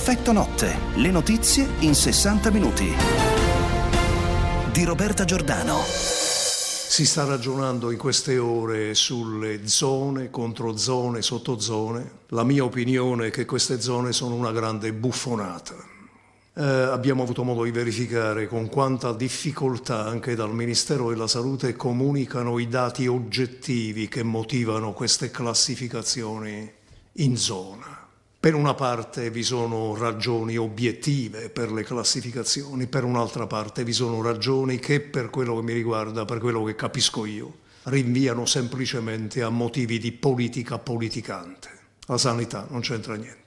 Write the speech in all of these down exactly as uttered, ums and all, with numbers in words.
Effetto notte, le notizie in sessanta minuti. Di Roberta Giordano. Si sta ragionando in queste ore sulle zone, controzone, sottozone. La mia opinione è che queste zone sono una grande buffonata. Eh, abbiamo avuto modo di verificare con quanta difficoltà anche dal Ministero della Salute comunicano i dati oggettivi che motivano queste classificazioni in zona. Per una parte vi sono ragioni obiettive per le classificazioni, per un'altra parte vi sono ragioni che, per quello che mi riguarda, per quello che capisco io, rinviano semplicemente a motivi di politica politicante. La sanità non c'entra niente.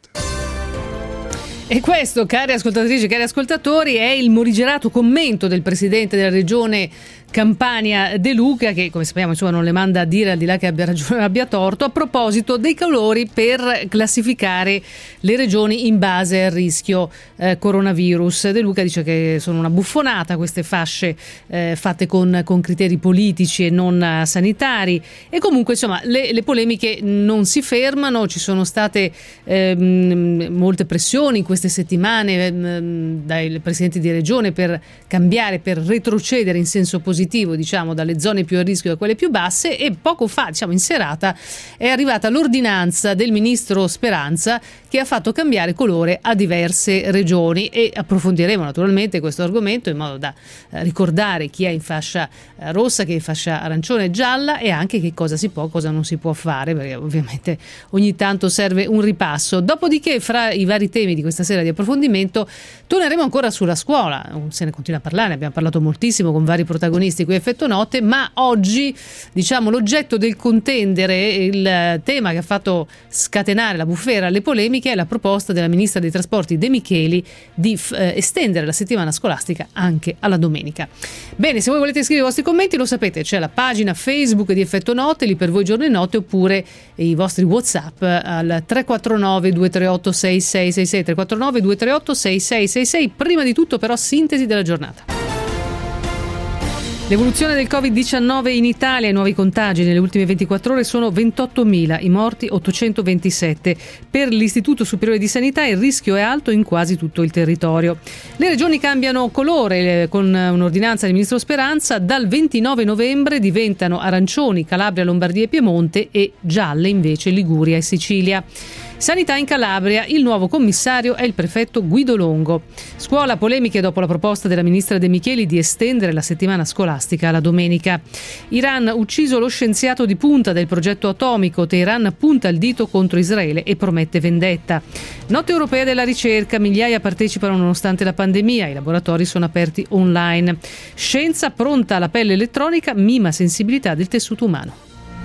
E questo, cari ascoltatrici e cari ascoltatori, è il morigerato commento del presidente della regione Campania De Luca, che come sappiamo insomma non le manda a dire, al di là che abbia ragione o abbia torto, a proposito dei colori per classificare le regioni in base al rischio eh, coronavirus. De Luca dice che sono una buffonata queste fasce eh, fatte con, con criteri politici e non uh, sanitari, e comunque insomma le, le polemiche non si fermano. Ci sono state eh, molte pressioni in queste settimane eh, dai presidenti di regione per cambiare, per retrocedere in senso positivo, diciamo, dalle zone più a rischio a quelle più basse, e poco fa, diciamo in serata, è arrivata l'ordinanza del ministro Speranza che ha fatto cambiare colore a diverse regioni, e approfondiremo naturalmente questo argomento in modo da eh, ricordare chi è in fascia eh, rossa, chi è in fascia arancione e gialla, e anche che cosa si può, cosa non si può fare, perché ovviamente ogni tanto serve un ripasso. Dopodiché, fra i vari temi di questa sera di approfondimento, torneremo ancora sulla scuola. Se ne continua a parlare, abbiamo parlato moltissimo con vari protagonisti qui a Effetto Notte, ma oggi diciamo l'oggetto del contendere, il tema che ha fatto scatenare la bufera, le polemiche, è la proposta della ministra dei trasporti De Micheli di eh, estendere la settimana scolastica anche alla domenica. Bene, se voi volete scrivere i vostri commenti, lo sapete, c'è la pagina Facebook di Effetto Notte, lì per voi giorno e notte, oppure i vostri WhatsApp al tre quattro nove due tre otto sei sei sei sei, tre quattro nove due tre otto sei sei sei sei. Prima di tutto però sintesi della giornata. L'evoluzione del covid diciannove in Italia, i nuovi contagi nelle ultime ventiquattro ore sono ventottomila, i morti ottocentoventisette. Per l'Istituto Superiore di Sanità il rischio è alto in quasi tutto il territorio. Le regioni cambiano colore con un'ordinanza del ministro Speranza. Dal ventinove novembre diventano arancioni Calabria, Lombardia e Piemonte, e gialle invece Liguria e Sicilia. Sanità in Calabria, il nuovo commissario è il prefetto Guido Longo. Scuola, polemiche dopo la proposta della ministra De Micheli di estendere la settimana scolastica alla domenica. Iran, ucciso lo scienziato di punta del progetto atomico. Teheran punta il dito contro Israele e promette vendetta. Notte europea della ricerca, migliaia partecipano nonostante la pandemia, i laboratori sono aperti online. Scienza, pronta alla pelle elettronica, mima sensibilità del tessuto umano.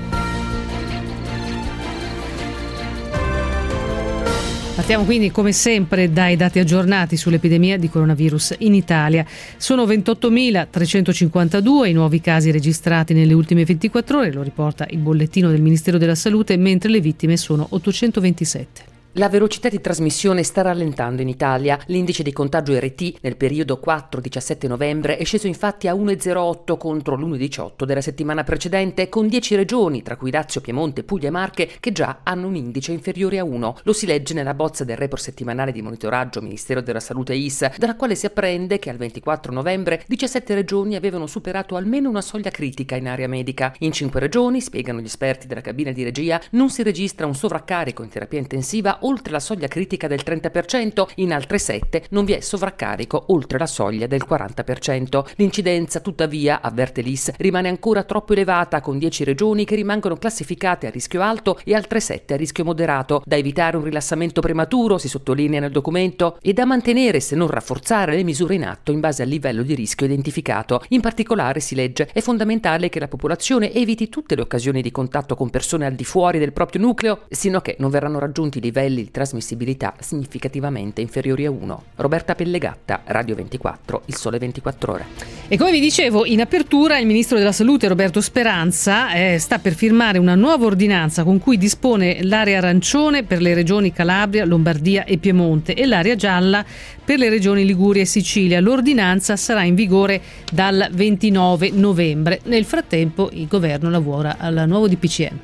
Partiamo quindi come sempre dai dati aggiornati sull'epidemia di coronavirus in Italia. Sono ventottomilatrecentocinquantadue i nuovi casi registrati nelle ultime ventiquattro ore, lo riporta il bollettino del Ministero della Salute, mentre le vittime sono ottocentoventisette. La velocità di trasmissione sta rallentando in Italia. L'indice di contagio R T nel periodo quattro diciassette novembre è sceso infatti a uno virgola zero otto contro l'uno virgola diciotto della settimana precedente, con dieci regioni, tra cui Lazio, Piemonte, Puglia e Marche, che già hanno un indice inferiore a uno. Lo si legge nella bozza del report settimanale di monitoraggio Ministero della Salute e I S, dalla quale si apprende che al ventiquattro novembre diciassette regioni avevano superato almeno una soglia critica in area medica. In cinque regioni, spiegano gli esperti della cabina di regia, non si registra un sovraccarico in terapia intensiva oltre la soglia critica del trenta per cento, in altre sette non vi è sovraccarico oltre la soglia del quaranta per cento. L'incidenza, tuttavia, avverte l'I S, rimane ancora troppo elevata, con dieci regioni che rimangono classificate a rischio alto e altre sette a rischio moderato. Da evitare un rilassamento prematuro, si sottolinea nel documento, e da mantenere, se non rafforzare, le misure in atto in base al livello di rischio identificato. In particolare, si legge, è fondamentale che la popolazione eviti tutte le occasioni di contatto con persone al di fuori del proprio nucleo, sino a che non verranno raggiunti livelli di trasmissibilità significativamente inferiori a uno. Roberta Pellegatta, Radio ventiquattro, Il Sole ventiquattro Ore. E come vi dicevo in apertura, il ministro della Salute Roberto Speranza eh, sta per firmare una nuova ordinanza con cui dispone l'area arancione per le regioni Calabria, Lombardia e Piemonte e l'area gialla per le regioni Liguria e Sicilia. L'ordinanza sarà in vigore dal ventinove novembre. Nel frattempo il governo lavora al nuovo D P C M.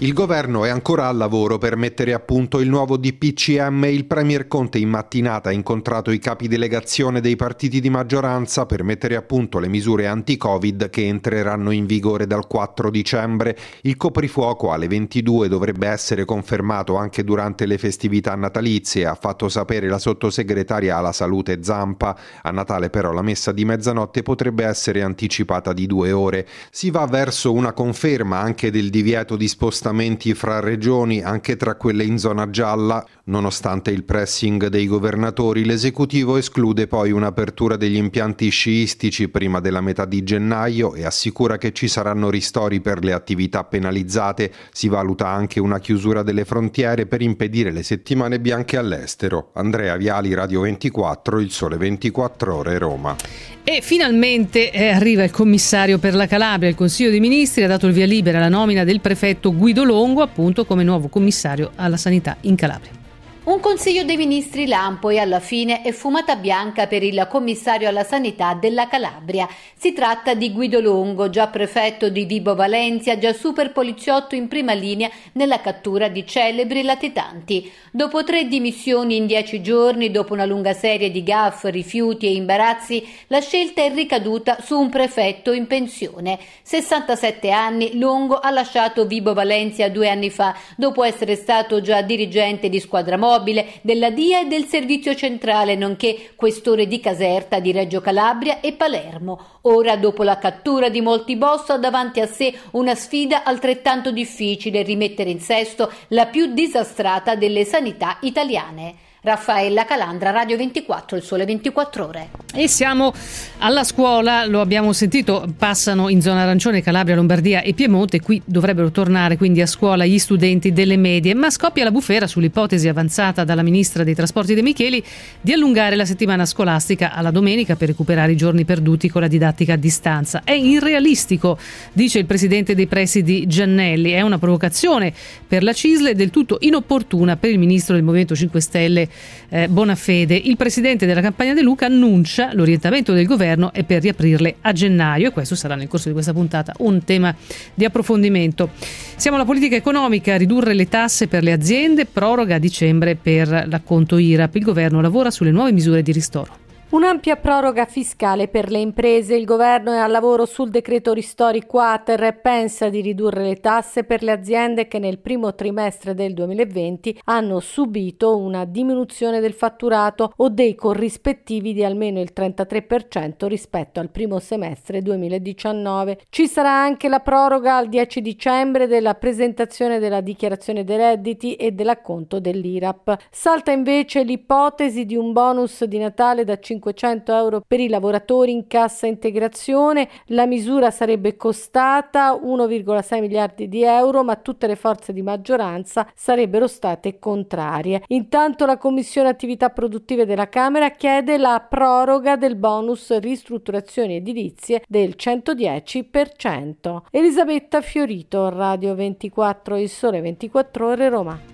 Il governo è ancora al lavoro per mettere a punto il nuovo D P C M. Il premier Conte in mattinata ha incontrato i capi delegazione dei partiti di maggioranza per mettere a punto le misure anti-Covid che entreranno in vigore dal quattro dicembre. Il coprifuoco alle ventidue dovrebbe essere confermato anche durante le festività natalizie, ha fatto sapere la sottosegretaria alla salute Zampa. A Natale però la messa di mezzanotte potrebbe essere anticipata di due ore. Si va verso una conferma anche del divieto di spostamento fra regioni, anche tra quelle in zona gialla. Nonostante il pressing dei governatori, l'esecutivo esclude poi un'apertura degli impianti sciistici prima della metà di gennaio e assicura che ci saranno ristori per le attività penalizzate. Si valuta anche una chiusura delle frontiere per impedire le settimane bianche all'estero. Andrea Viali, Radio ventiquattro, Il Sole ventiquattro Ore, Roma. E finalmente eh, arriva il commissario per la Calabria. Il Consiglio dei Ministri ha dato il via libera alla nomina del prefetto Guido Longo, appunto, come nuovo commissario alla sanità in Calabria. Un Consiglio dei Ministri lampo e alla fine è fumata bianca per il commissario alla sanità della Calabria. Si tratta di Guido Longo, già prefetto di Vibo Valentia, già super poliziotto in prima linea nella cattura di celebri latitanti. Dopo tre dimissioni in dieci giorni, dopo una lunga serie di gaffe, rifiuti e imbarazzi, la scelta è ricaduta su un prefetto in pensione. sessantasette anni, Longo ha lasciato Vibo Valentia due anni fa, dopo essere stato già dirigente di squadra mobile, della D I A e del Servizio Centrale, nonché questore di Caserta, di Reggio Calabria e Palermo. Ora, dopo la cattura di molti boss, ha davanti a sé una sfida altrettanto difficile: rimettere in sesto la più disastrata delle sanità italiane. Raffaella Calandra, Radio ventiquattro, Il Sole ventiquattro Ore. E siamo alla scuola, lo abbiamo sentito, passano in zona arancione Calabria, Lombardia e Piemonte. Qui dovrebbero tornare quindi a scuola gli studenti delle medie, ma scoppia la bufera sull'ipotesi avanzata dalla ministra dei Trasporti De Micheli di allungare la settimana scolastica alla domenica per recuperare i giorni perduti con la didattica a distanza. È irrealistico, dice il presidente dei presidi Giannelli, è una provocazione per la C I S L e del tutto inopportuna per il ministro del Movimento cinque Stelle Eh, Bonafede. Il presidente della Campagna De Luca annuncia l'orientamento del governo è per riaprirle a gennaio, e questo sarà nel corso di questa puntata un tema di approfondimento. Siamo alla politica economica: ridurre le tasse per le aziende, proroga a dicembre per l'acconto I R A P. Il governo lavora sulle nuove misure di ristoro. Un'ampia proroga fiscale per le imprese. Il governo è al lavoro sul decreto ristori quater e pensa di ridurre le tasse per le aziende che nel primo trimestre del duemilaventi hanno subito una diminuzione del fatturato o dei corrispettivi di almeno il trentatré per cento rispetto al primo semestre duemiladiciannove. Ci sarà anche la proroga al dieci dicembre della presentazione della dichiarazione dei redditi e dell'acconto dell'I R A P. Salta invece l'ipotesi di un bonus di Natale da cinquecento euro per i lavoratori in cassa integrazione. La misura sarebbe costata uno virgola sei miliardi di euro, ma tutte le forze di maggioranza sarebbero state contrarie. Intanto la Commissione Attività Produttive della Camera chiede la proroga del bonus ristrutturazioni edilizie del centodieci per cento. Elisabetta Fiorito, Radio ventiquattro, Il Sole ventiquattro Ore, Roma.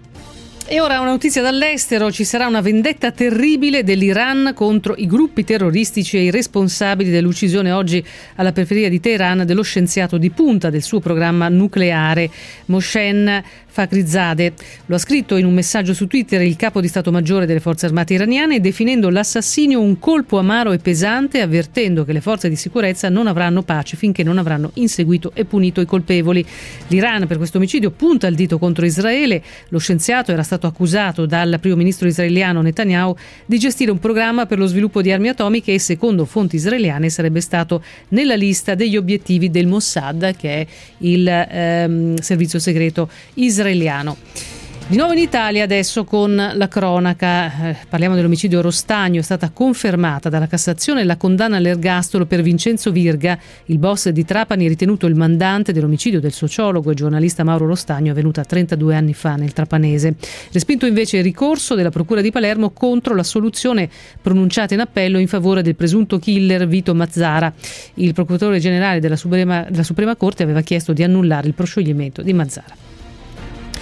E ora una notizia dall'estero: ci sarà una vendetta terribile dell'Iran contro i gruppi terroristici e i responsabili dell'uccisione oggi alla periferia di Teheran dello scienziato di punta del suo programma nucleare, Mohsen Fakhrizadeh. Lo ha scritto in un messaggio su Twitter il capo di Stato Maggiore delle Forze Armate iraniane, definendo l'assassinio un colpo amaro e pesante, avvertendo che le forze di sicurezza non avranno pace finché non avranno inseguito e punito i colpevoli. L'Iran per questo omicidio punta il dito contro Israele. Lo scienziato era stato accusato dal primo ministro israeliano Netanyahu di gestire un programma per lo sviluppo di armi atomiche e, secondo fonti israeliane, sarebbe stato nella lista degli obiettivi del Mossad, che è il ehm, servizio segreto israeliano. Di nuovo in Italia adesso con la cronaca, eh, parliamo dell'omicidio Rostagno. È stata confermata dalla Cassazione la condanna all'ergastolo per Vincenzo Virga, il boss di Trapani, ritenuto il mandante dell'omicidio del sociologo e giornalista Mauro Rostagno, avvenuta trentadue anni fa nel Trapanese. Respinto invece il ricorso della Procura di Palermo contro la soluzione pronunciata in appello in favore del presunto killer Vito Mazzara. Il procuratore generale della Suprema, della Suprema Corte aveva chiesto di annullare il proscioglimento di Mazzara.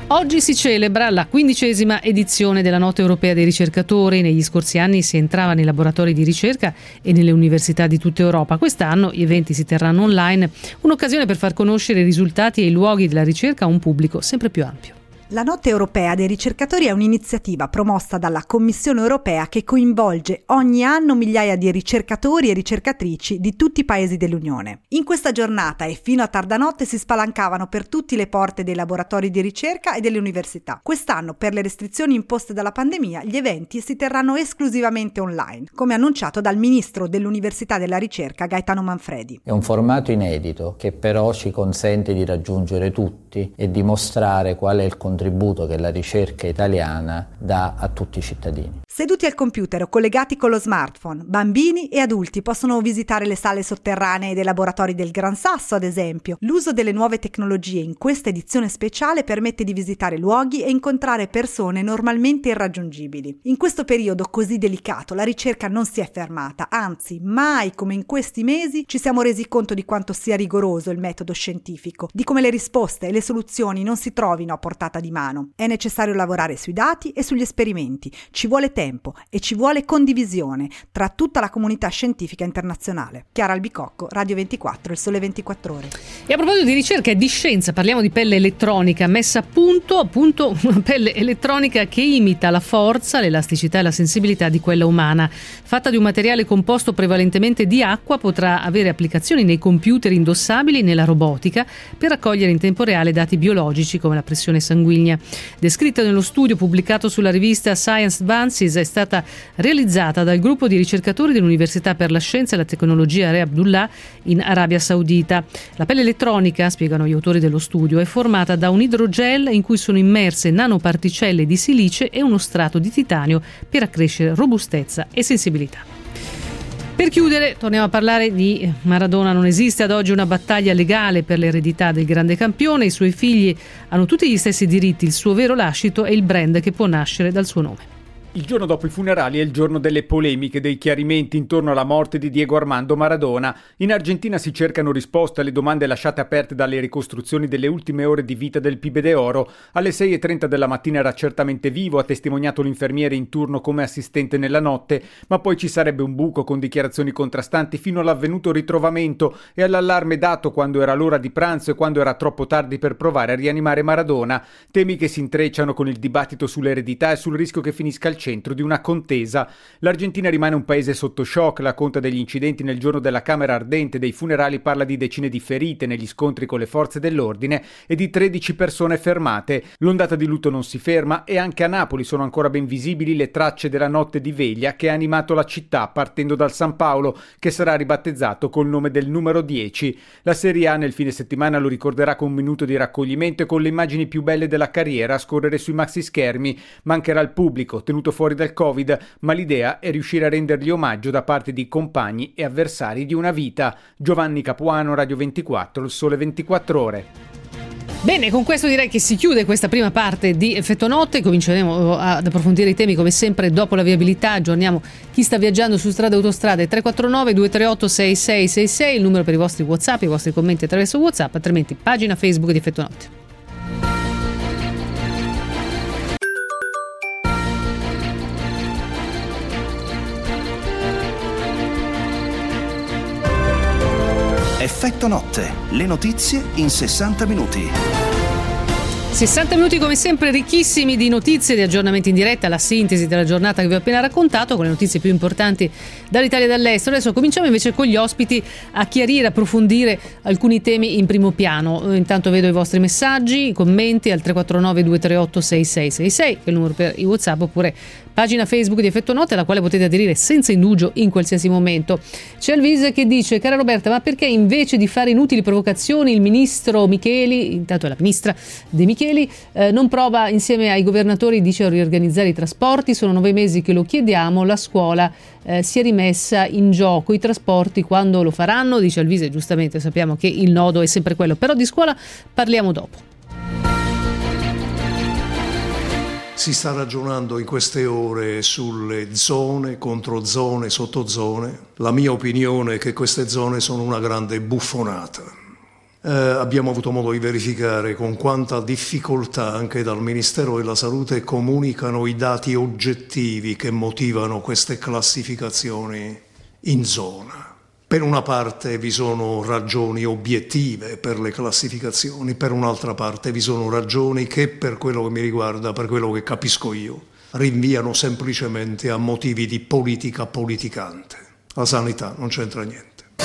Oggi si celebra la quindicesima edizione della Notte Europea dei Ricercatori. Negli scorsi anni si entrava nei laboratori di ricerca e nelle università di tutta Europa. Quest'anno gli eventi si terranno online, un'occasione per far conoscere i risultati e i luoghi della ricerca a un pubblico sempre più ampio. La Notte Europea dei Ricercatori è un'iniziativa promossa dalla Commissione Europea che coinvolge ogni anno migliaia di ricercatori e ricercatrici di tutti i paesi dell'Unione. In questa giornata e fino a tarda notte si spalancavano per tutti le porte dei laboratori di ricerca e delle università. Quest'anno, per le restrizioni imposte dalla pandemia, gli eventi si terranno esclusivamente online, come annunciato dal Ministro dell'Università e della Ricerca Gaetano Manfredi. È un formato inedito che però ci consente di raggiungere tutti e di mostrare qual è il contributo che la ricerca italiana dà a tutti i cittadini. Seduti al computer o collegati con lo smartphone, bambini e adulti possono visitare le sale sotterranee dei laboratori del Gran Sasso, ad esempio. L'uso delle nuove tecnologie in questa edizione speciale permette di visitare luoghi e incontrare persone normalmente irraggiungibili. In questo periodo così delicato la ricerca non si è fermata, anzi, mai come in questi mesi ci siamo resi conto di quanto sia rigoroso il metodo scientifico, di come le risposte e le soluzioni non si trovino a portata di mano. È necessario lavorare sui dati e sugli esperimenti, ci vuole tempo e ci vuole condivisione tra tutta la comunità scientifica internazionale. Chiara Albicocco, Radio ventiquattro, Il Sole ventiquattro Ore. E a proposito di ricerca e di scienza, parliamo di pelle elettronica, messa a punto, appunto una pelle elettronica che imita la forza, l'elasticità e la sensibilità di quella umana. Fatta di un materiale composto prevalentemente di acqua, potrà avere applicazioni nei computer indossabili e nella robotica per raccogliere in tempo reale dati biologici come la pressione sanguigna. Descritta nello studio pubblicato sulla rivista Science Advances, è stata realizzata dal gruppo di ricercatori dell'Università per la Scienza e la Tecnologia Re Abdullah in Arabia Saudita. La pelle elettronica, spiegano gli autori dello studio, è formata da un idrogel in cui sono immerse nanoparticelle di silice e uno strato di titanio per accrescere robustezza e sensibilità. Per chiudere, torniamo a parlare di Maradona. Non esiste ad oggi una battaglia legale per l'eredità del grande campione. I suoi figli hanno tutti gli stessi diritti, il suo vero lascito è il brand che può nascere dal suo nome. Il giorno dopo i funerali è il giorno delle polemiche, dei chiarimenti intorno alla morte di Diego Armando Maradona. In Argentina si cercano risposte alle domande lasciate aperte dalle ricostruzioni delle ultime ore di vita del Pibe de Oro. Alle sei e trenta della mattina era certamente vivo, ha testimoniato l'infermiere in turno come assistente nella notte, ma poi ci sarebbe un buco con dichiarazioni contrastanti fino all'avvenuto ritrovamento e all'allarme dato quando era l'ora di pranzo e quando era troppo tardi per provare a rianimare Maradona. Temi che si intrecciano con il dibattito sull'eredità e sul rischio che finisca al centro di una contesa. L'Argentina rimane un paese sotto shock. La conta degli incidenti nel giorno della Camera Ardente dei funerali parla di decine di ferite negli scontri con le forze dell'ordine e di tredici persone fermate. L'ondata di lutto non si ferma e anche a Napoli sono ancora ben visibili le tracce della notte di veglia che ha animato la città, partendo dal San Paolo, che sarà ribattezzato col nome del numero dieci. La Serie A nel fine settimana lo ricorderà con un minuto di raccoglimento e con le immagini più belle della carriera a scorrere sui maxi schermi. Mancherà il pubblico, tenuto fuori dal Covid, ma l'idea è riuscire a rendergli omaggio da parte di compagni e avversari di una vita. Giovanni Capuano, Radio ventiquattro, Il Sole ventiquattro Ore. Bene, con questo direi che si chiude questa prima parte di Effetto Notte. Cominceremo ad approfondire i temi come sempre dopo la viabilità. Aggiorniamo chi sta viaggiando su strade e autostrade. Tre quattro nove due tre otto sei sei sei sei, il numero per i vostri WhatsApp, i vostri commenti attraverso WhatsApp, altrimenti pagina Facebook di Effetto Notte. Effetto Notte, le notizie in sessanta minuti. sessanta minuti come sempre ricchissimi di notizie, di aggiornamenti in diretta, la sintesi della giornata che vi ho appena raccontato con le notizie più importanti dall'Italia e dall'estero. Adesso cominciamo invece con gli ospiti a chiarire, approfondire alcuni temi in primo piano. Intanto vedo i vostri messaggi, i commenti al tre quattro nove due tre otto sei sei sei sei, che è il numero per i WhatsApp, oppure pagina Facebook di Effetto Notte, alla quale potete aderire senza indugio in qualsiasi momento. C'è Elvise che dice: cara Roberta, ma perché invece di fare inutili provocazioni il ministro Micheli, intanto è la ministra De Micheli, eh, non prova insieme ai governatori, dice, a riorganizzare i trasporti? Sono nove mesi che lo chiediamo, la scuola eh, si è rimessa in gioco, i trasporti quando lo faranno? Dice Elvise, giustamente sappiamo che il nodo è sempre quello, però di scuola parliamo dopo. Si sta ragionando in queste ore sulle zone, controzone, sottozone. La mia opinione è che queste zone sono una grande buffonata. Eh, abbiamo avuto modo di verificare con quanta difficoltà anche dal Ministero della Salute comunicano i dati oggettivi che motivano queste classificazioni in zona. Per una parte vi sono ragioni obiettive per le classificazioni, per un'altra parte vi sono ragioni che, per quello che mi riguarda, per quello che capisco io, rinviano semplicemente a motivi di politica politicante. La sanità non c'entra niente.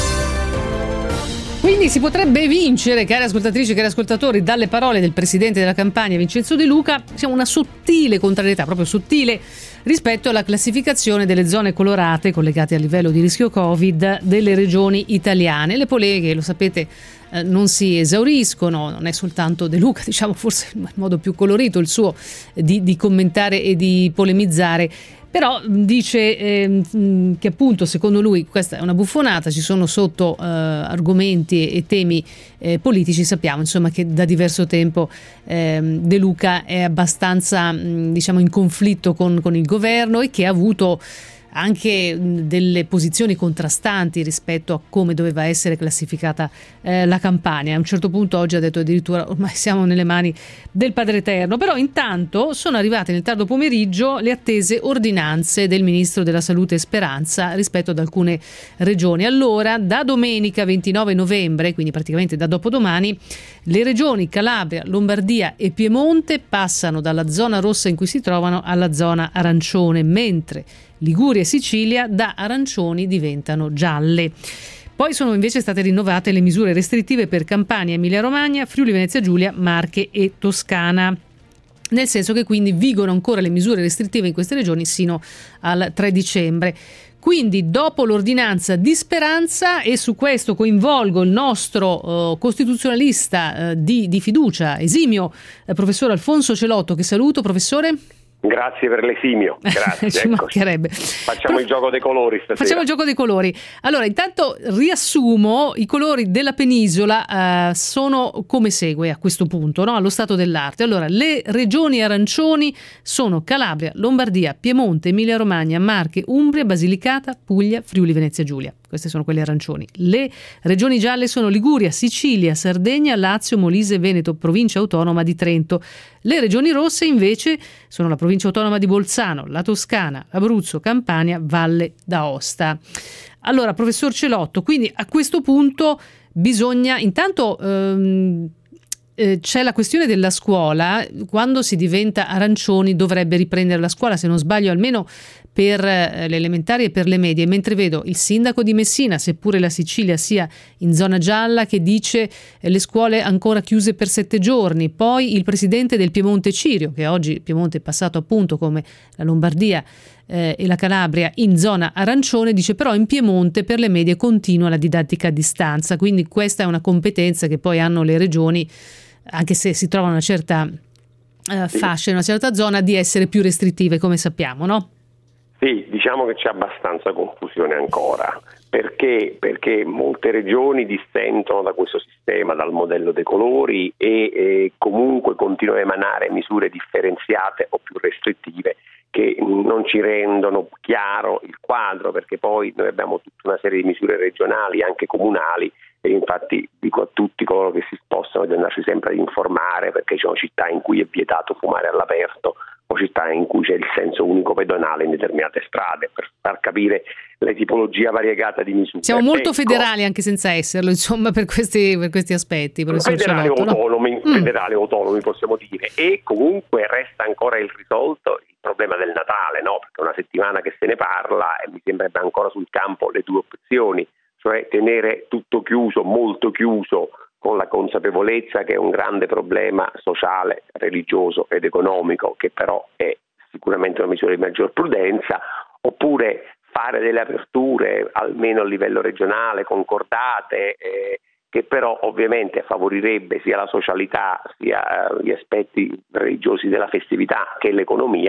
Quindi si potrebbe vincere, cari ascoltatrici e cari ascoltatori, dalle parole del presidente della Campania, Vincenzo De Luca, diciamo una sottile contrarietà, proprio sottile, rispetto alla classificazione delle zone colorate collegate al livello di rischio Covid delle regioni italiane. Le polemiche, lo sapete, eh, non si esauriscono, non è soltanto De Luca, diciamo forse il modo più colorito il suo di, di commentare e di polemizzare. Però dice eh, che appunto secondo lui questa è una buffonata, ci sono sotto eh, argomenti e temi eh, politici, sappiamo insomma che da diverso tempo eh, De Luca è abbastanza mh, diciamo in conflitto con, con il governo e che ha avuto anche delle posizioni contrastanti rispetto a come doveva essere classificata eh, la Campania. A un certo punto oggi ha detto addirittura ormai siamo nelle mani del Padre Eterno. Però intanto sono arrivate nel tardo pomeriggio le attese ordinanze del Ministro della Salute Speranza rispetto ad alcune regioni. Allora, da domenica ventinove novembre, quindi praticamente da dopodomani, le regioni Calabria, Lombardia e Piemonte passano dalla zona rossa in cui si trovano alla zona arancione, mentre Liguria e Sicilia da arancioni diventano gialle. Poi sono invece state rinnovate le misure restrittive per Campania, Emilia-Romagna, Friuli Venezia Giulia, Marche e Toscana. Nel senso che quindi vigono ancora le misure restrittive in queste regioni sino al tre dicembre. Quindi dopo l'ordinanza di Speranza, e su questo coinvolgo il nostro uh, costituzionalista uh, di, di fiducia, esimio, uh, professor Alfonso Celotto, che saluto. Professore? Grazie per l'esimio, grazie. Ci mancherebbe. Facciamo Pro- il gioco dei colori stasera. Facciamo il gioco dei colori. Allora, intanto riassumo, i colori della penisola eh, sono come segue a questo punto, no? Allo stato dell'arte. Allora, le regioni arancioni sono Calabria, Lombardia, Piemonte, Emilia-Romagna, Marche, Umbria, Basilicata, Puglia, Friuli Venezia Giulia. Queste sono quelle arancioni. Le regioni gialle sono Liguria, Sicilia, Sardegna, Lazio, Molise, Veneto, provincia autonoma di Trento. Le regioni rosse invece sono la provincia autonoma di Bolzano, la Toscana, Abruzzo, Campania, Valle d'Aosta. Allora, professor Celotto, quindi a questo punto bisogna intanto ehm, eh, c'è la questione della scuola. Quando si diventa arancioni dovrebbe riprendere la scuola, se non sbaglio, almeno per eh, le elementari e per le medie, mentre vedo il sindaco di Messina, seppure la Sicilia sia in zona gialla, che dice eh, le scuole ancora chiuse per sette giorni. Poi il presidente del Piemonte Cirio, che oggi Piemonte è passato appunto come la Lombardia eh, e la Calabria in zona arancione, dice però in Piemonte per le medie continua la didattica a distanza. Quindi questa è una competenza che poi hanno le regioni, anche se si trovano una certa eh, fascia in una certa zona, di essere più restrittive, come sappiamo, no? Sì, diciamo che c'è abbastanza confusione ancora. Perché? Perché molte regioni dissentono da questo sistema, dal modello dei colori, e, e comunque continuano a emanare misure differenziate o più restrittive che non ci rendono chiaro il quadro, perché poi noi abbiamo tutta una serie di misure regionali, anche comunali, e infatti dico a tutti coloro che si spostano di andarci sempre ad informare, perché ci sono città in cui è vietato fumare all'aperto o città in cui c'è il senso unico pedonale in determinate strade, per far capire la tipologia variegata di misure. Siamo molto ecco, federali anche senza esserlo, insomma, per questi, per questi aspetti. Federali Celotto, autonomi, no? federali autonomi possiamo dire, e comunque resta ancora irrisolto il problema del Natale, no? Perché è una settimana che se ne parla e mi sembrerebbe ancora sul campo le due opzioni, cioè tenere tutto chiuso, molto chiuso, con la consapevolezza che è un grande problema sociale, religioso ed economico, che però è sicuramente una misura di maggior prudenza, oppure fare delle aperture almeno a livello regionale, concordate, eh, che però ovviamente favorirebbe sia la socialità sia gli aspetti religiosi della festività che l'economia,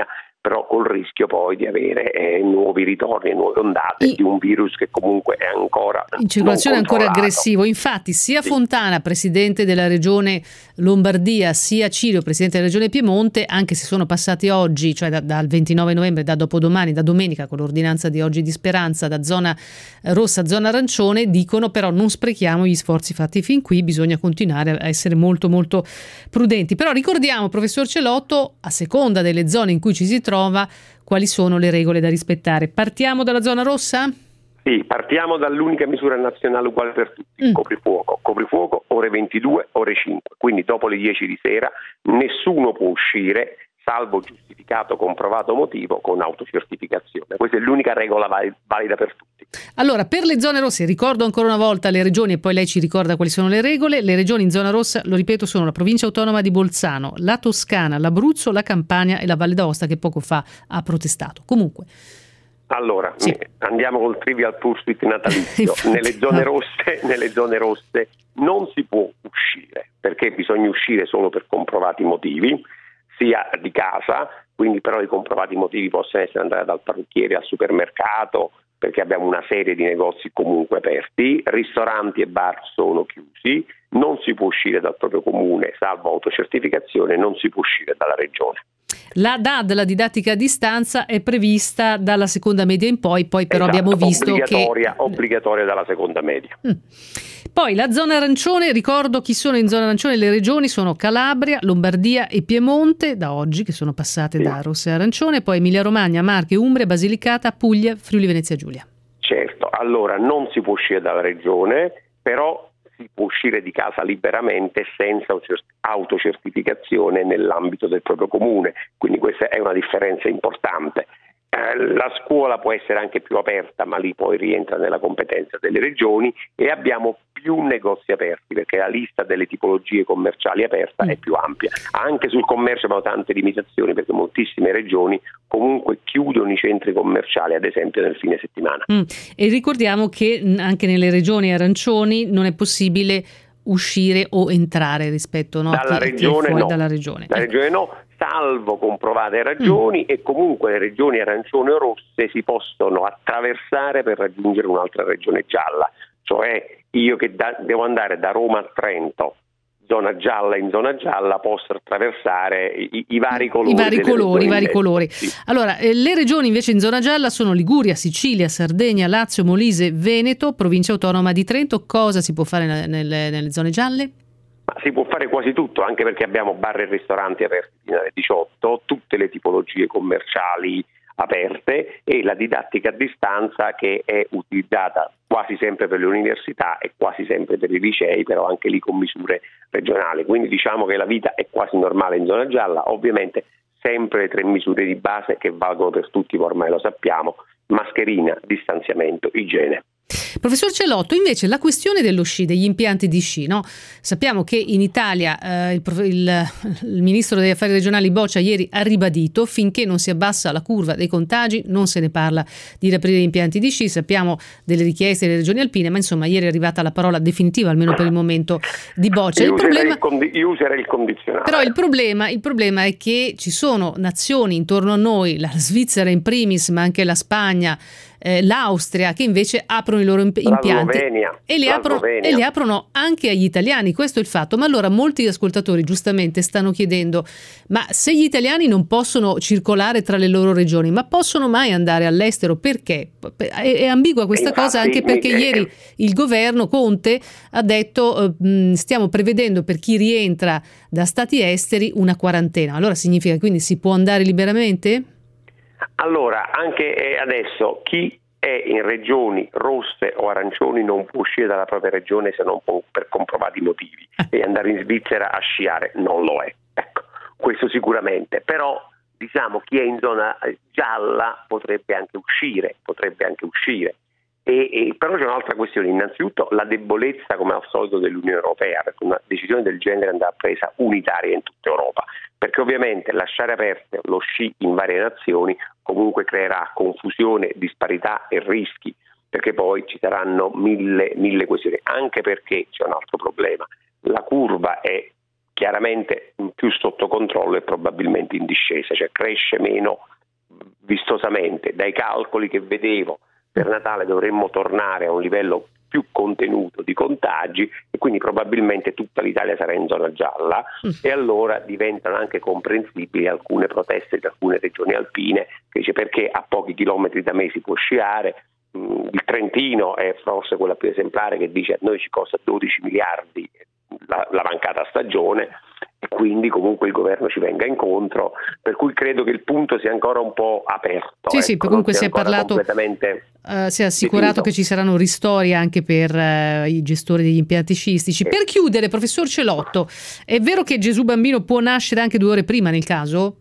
però col rischio poi di avere eh, nuovi ritorni, nuove ondate I... di un virus che comunque è ancora in circolazione, ancora aggressivo. Infatti sia sì. Fontana, presidente della regione Lombardia, sia Cirio, presidente della regione Piemonte, anche se sono passati oggi, cioè da, dal ventinove novembre, da dopodomani, da domenica, con l'ordinanza di oggi di Speranza, da zona rossa a zona arancione, dicono però non sprechiamo gli sforzi fatti fin qui, bisogna continuare a essere molto molto prudenti. Però ricordiamo, professor Celotto, a seconda delle zone in cui ci si trova, quali sono le regole da rispettare. Partiamo dalla zona rossa? Sì, partiamo dall'unica misura nazionale uguale per tutti, mm. coprifuoco. Coprifuoco ore ventidue, ore cinque, quindi dopo le dieci di sera nessuno può uscire, salvo giustificato comprovato motivo con autocertificazione. Questa è l'unica regola valida per tutti. Allora, per le zone rosse, ricordo ancora una volta le regioni e poi lei ci ricorda quali sono le regole. Le regioni in zona rossa, lo ripeto, sono la provincia autonoma di Bolzano, la Toscana, l'Abruzzo, la Campania e la Valle d'Aosta, che poco fa ha protestato. Comunque Allora, sì. andiamo col Trivial Pursuit natalizio. Infatti, nelle zone rosse, nelle zone rosse non si può uscire, perché bisogna uscire solo per comprovati motivi, sia di casa, quindi però i comprovati motivi possono essere andare dal parrucchiere al supermercato, perché abbiamo una serie di negozi comunque aperti, ristoranti e bar sono chiusi, non si può uscire dal proprio comune salvo autocertificazione, non si può uscire dalla regione. La D A D, la didattica a distanza, è prevista dalla seconda media in poi, poi però esatto, abbiamo visto obbligatoria, che... obbligatoria dalla seconda media. Mm. Poi la zona arancione, ricordo chi sono in zona arancione, le regioni sono Calabria, Lombardia e Piemonte, da oggi, che sono passate sì. da rosse a arancione, poi Emilia Romagna, Marche, Umbria, Basilicata, Puglia, Friuli Venezia Giulia. Certo, allora non si può uscire dalla regione, però si può uscire di casa liberamente senza autocertificazione nell'ambito del proprio comune, quindi questa è una differenza importante. Eh, la scuola può essere anche più aperta, ma lì poi rientra nella competenza delle regioni, e abbiamo più negozi aperti perché la lista delle tipologie commerciali aperta mm. è più ampia. Anche sul commercio abbiamo tante limitazioni perché moltissime regioni comunque chiudono i centri commerciali, ad esempio nel fine settimana. Mm. E ricordiamo che anche nelle regioni arancioni non è possibile uscire o entrare rispetto no, dalla, a chi, regione, chi è fuori no. dalla regione. Dalla regione no, salvo comprovate ragioni mm. e comunque le regioni arancioni o rosse si possono attraversare per raggiungere un'altra regione gialla, cioè io che da, devo andare da Roma a Trento, zona gialla in zona gialla, posso attraversare i, i vari colori. I vari colori, i vari invece. colori. Sì. Allora, eh, le regioni invece in zona gialla sono Liguria, Sicilia, Sardegna, Lazio, Molise, Veneto, provincia autonoma di Trento. Cosa si può fare nelle, nelle, nelle zone gialle? Ma si può fare quasi tutto, anche perché abbiamo bar e ristoranti aperti fino alle diciotto, tutte le tipologie commerciali aperte e la didattica a distanza che è utilizzata quasi sempre per le università e quasi sempre per i licei, però anche lì con misure regionali. Quindi diciamo che la vita è quasi normale in zona gialla, ovviamente sempre le tre misure di base che valgono per tutti, ormai lo sappiamo: mascherina, distanziamento, igiene. Professor Celotto, invece la questione dello sci, degli impianti di sci, no? Sappiamo che in Italia eh, il, il, il ministro degli affari regionali Boccia ieri ha ribadito: finché non si abbassa la curva dei contagi non se ne parla di riaprire gli impianti di sci. Sappiamo delle richieste delle regioni alpine, ma insomma ieri è arrivata la parola definitiva, almeno per il momento, di Boccia. Il problema, il condi- io userei il condizionale. Però il problema, il problema è che ci sono nazioni intorno a noi, la Svizzera in primis, ma anche la Spagna, Eh, l'Austria, che invece aprono i loro imp- impianti e li, aprono, e li aprono anche agli italiani. Questo è il fatto. Ma allora molti ascoltatori giustamente stanno chiedendo: ma se gli italiani non possono circolare tra le loro regioni, ma possono mai andare all'estero? Perché? È, è ambigua questa Infatti, cosa, anche perché eh, ieri il governo Conte ha detto eh, stiamo prevedendo per chi rientra da stati esteri una quarantena. Allora significa quindi si può andare liberamente? Allora, anche adesso chi è in regioni rosse o arancioni non può uscire dalla propria regione se non può, per comprovati motivi, e andare in Svizzera a sciare non lo è. Ecco, questo sicuramente. Però diciamo chi è in zona gialla potrebbe anche uscire, potrebbe anche uscire. E, e, però c'è un'altra questione, innanzitutto la debolezza come al solito dell'Unione Europea, perché una decisione del genere andrà presa unitaria in tutta Europa, perché ovviamente lasciare aperte lo sci in varie nazioni comunque creerà confusione, disparità e rischi, perché poi ci saranno mille, mille questioni, anche perché c'è un altro problema: la curva è chiaramente più sotto controllo e probabilmente in discesa, cioè cresce meno vistosamente dai calcoli che vedevo per Natale dovremmo tornare a un livello più contenuto di contagi e quindi probabilmente tutta l'Italia sarà in zona gialla mm. e allora diventano anche comprensibili alcune proteste di alcune regioni alpine che dice perché a pochi chilometri da me si può sciare. Il Trentino è forse quella più esemplare che dice a noi ci costa dodici miliardi la, la mancata stagione e quindi comunque il governo ci venga incontro, per cui credo che il punto sia ancora un po' aperto. Sì, ecco, sì, comunque si è parlato, completamente uh, si è assicurato definito. Che ci saranno ristori anche per uh, i gestori degli impianti sciistici. Sì. Per chiudere, professor Celotto, è vero che Gesù Bambino può nascere anche due ore prima nel caso?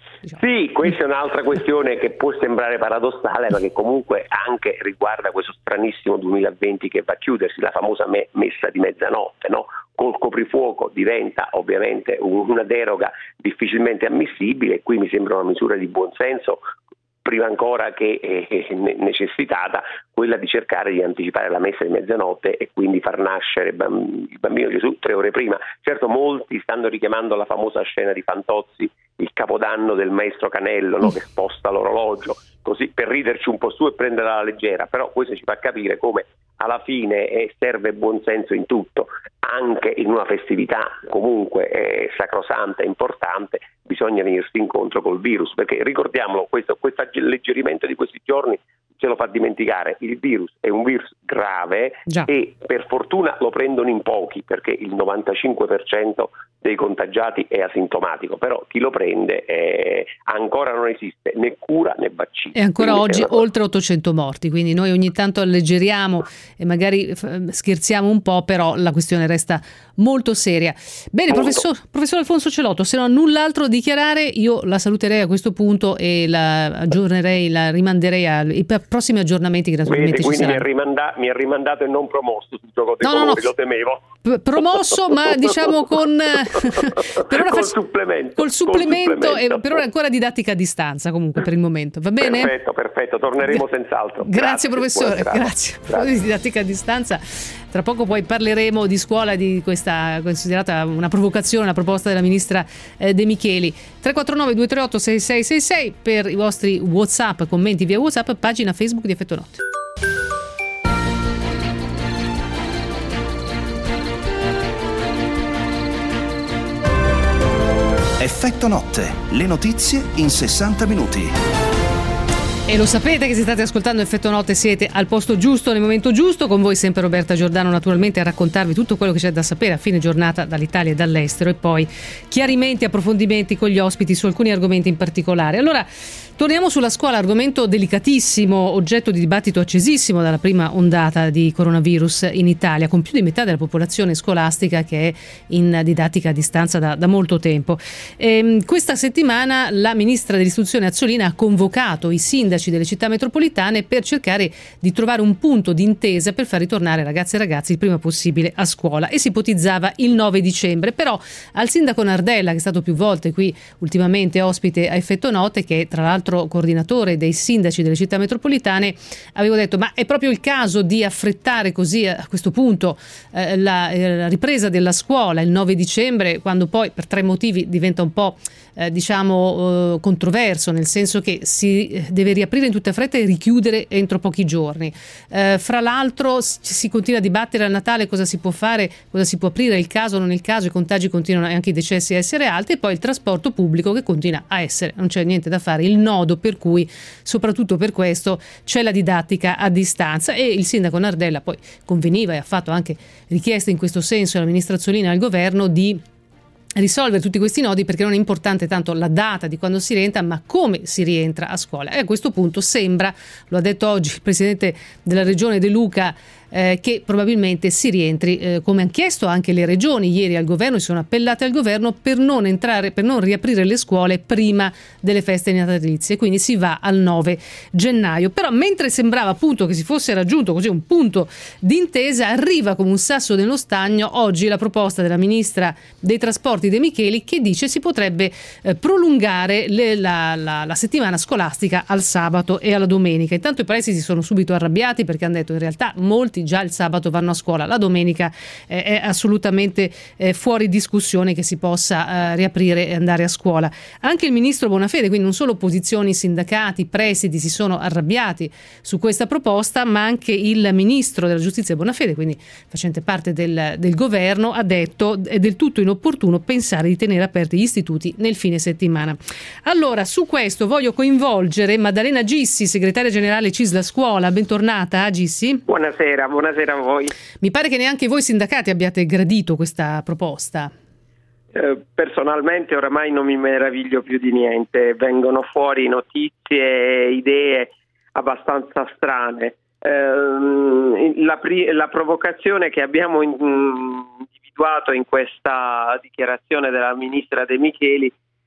Sì, questa è un'altra questione che può sembrare paradossale, ma che comunque anche riguarda questo stranissimo duemilaventi che va a chiudersi, la famosa me- messa di mezzanotte, no? Col coprifuoco diventa ovviamente una deroga difficilmente ammissibile e qui mi sembra una misura di buonsenso prima ancora che eh, necessitata, quella di cercare di anticipare la messa di mezzanotte e quindi far nascere il bambino Gesù tre ore prima. Certo, molti stanno richiamando la famosa scena di Fantozzi, il capodanno del maestro Canello, no? Che sposta l'orologio, così per riderci un po' su e prenderla alla leggera, però questo ci fa capire come alla fine eh, serve buonsenso in tutto, anche in una festività comunque eh, sacrosanta e importante bisogna venirsi incontro col virus, perché ricordiamolo, questo, questo alleggerimento di questi giorni ce lo fa dimenticare, il virus è un virus grave Già. E per fortuna lo prendono in pochi perché il novantacinque per cento dei contagiati è asintomatico, però chi lo prende eh, ancora non esiste né cura né vaccino. E ancora quindi oggi oltre ottocento morti, quindi noi ogni tanto alleggeriamo e magari scherziamo un po', però la questione resta molto seria. Bene, professor, professor Alfonso Celotto, se non ha null'altro da dichiarare io la saluterei a questo punto e la aggiornerei, la rimanderei ai prossimi aggiornamenti che naturalmente Vedi, ci quindi saranno. Mi ha, rimanda- mi ha rimandato e non promosso sul gioco dei no, colori, no, no. lo temevo. P- promosso ma diciamo con per ora col fa- supplemento col supplemento, col supplemento. E per ora ancora didattica a distanza comunque per il momento, va bene? Perfetto, perfetto, torneremo senz'altro. Grazie, Grazie professore, grazie. grazie. Di didattica a distanza, tra poco poi parleremo di scuola, di questa considerata una provocazione, una proposta della ministra eh, De Micheli. tre quattro nove due tre otto sei sei sei sei per i vostri WhatsApp, commenti via WhatsApp, pagina Facebook di Effetto Notte. Effetto Notte, le notizie in sessanta minuti. E lo sapete che se state ascoltando Effetto Notte siete al posto giusto, nel momento giusto, con voi sempre Roberta Giordano naturalmente a raccontarvi tutto quello che c'è da sapere a fine giornata dall'Italia e dall'estero e poi chiarimenti, approfondimenti con gli ospiti su alcuni argomenti in particolare. Allora, torniamo sulla scuola, argomento delicatissimo, oggetto di dibattito accesissimo dalla prima ondata di coronavirus in Italia, con più di metà della popolazione scolastica che è in didattica a distanza da, da molto tempo. E, questa settimana la ministra dell'istruzione Azzolina ha convocato i sindaci delle città metropolitane per cercare di trovare un punto di intesa per far ritornare ragazze e ragazzi il prima possibile a scuola e si ipotizzava il nove dicembre, però al sindaco Nardella, che è stato più volte qui ultimamente ospite a Effetto Notte, che tra l'altro coordinatore dei sindaci delle città metropolitane, avevo detto ma è proprio il caso di affrettare così a questo punto eh, la, eh, la ripresa della scuola il nove dicembre, quando poi per tre motivi diventa un po' eh, diciamo eh, controverso, nel senso che si deve riaprire in tutta fretta e richiudere entro pochi giorni. Eh, fra l'altro si continua a dibattere a Natale cosa si può fare, cosa si può aprire, il caso o non il caso, i contagi continuano e anche i decessi a essere alti, e poi il trasporto pubblico che continua a essere, non c'è niente da fare, il nodo per cui soprattutto per questo c'è la didattica a distanza. E il sindaco Nardella poi conveniva e ha fatto anche richieste in questo senso alla ministra Azzolina e al governo di risolvere tutti questi nodi, perché non è importante tanto la data di quando si rientra, ma come si rientra a scuola. E a questo punto sembra, lo ha detto oggi il presidente della regione De Luca, eh, che probabilmente si rientri, eh, come hanno chiesto anche le regioni ieri al governo, si sono appellate al governo per non entrare, per non riaprire le scuole prima delle feste natalizie, quindi si va al nove gennaio. Però mentre sembrava appunto che si fosse raggiunto così un punto d'intesa, arriva come un sasso nello stagno oggi la proposta della ministra dei trasporti De Micheli, che dice si potrebbe eh, prolungare le, la, la, la settimana scolastica al sabato e alla domenica. Intanto i paesi si sono subito arrabbiati perché hanno detto in realtà molti molti già il sabato vanno a scuola, la domenica eh, è assolutamente eh, fuori discussione che si possa eh, riaprire e andare a scuola. Anche il ministro Bonafede, quindi non solo opposizioni, sindacati, presidi si sono arrabbiati su questa proposta, ma anche il ministro della giustizia Bonafede, quindi facente parte del, del governo, ha detto è del tutto inopportuno pensare di tenere aperti gli istituti nel fine settimana. Allora, su questo voglio coinvolgere Maddalena Gissi, segretaria generale Cisla Scuola. Bentornata, Gissi. Buonasera, buonasera a voi. Mi pare che neanche voi sindacati abbiate gradito questa proposta. Eh, personalmente oramai non mi meraviglio più di niente, vengono fuori notizie e idee abbastanza strane. Eh, la, pri- la provocazione che abbiamo in- individuato in questa dichiarazione della ministra De Micheli